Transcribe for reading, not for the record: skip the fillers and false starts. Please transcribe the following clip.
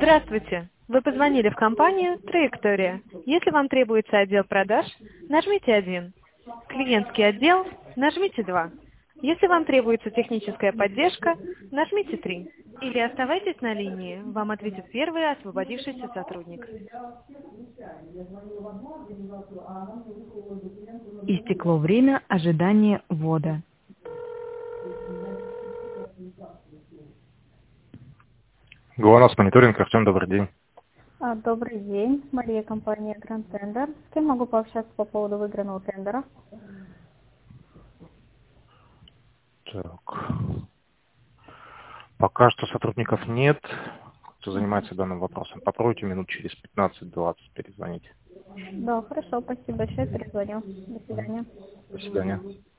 Здравствуйте! Вы позвонили в компанию «Траектория». Если вам требуется отдел продаж, нажмите 1. Клиентский отдел, нажмите 2. Если вам требуется техническая поддержка, нажмите 3. Или оставайтесь на линии, вам ответит первый освободившийся сотрудник. Истекло время ожидания ввода. ГЛОНАСС мониторинг, Артем, добрый день. Добрый день, Мария, компания Grand Tender. С кем могу пообщаться по поводу выигранного тендера? Так. Пока что сотрудников нет, кто занимается данным вопросом. Попробуйте минут через 15-20 перезвонить. Да, хорошо, спасибо большое, перезвоню. До свидания. До свидания.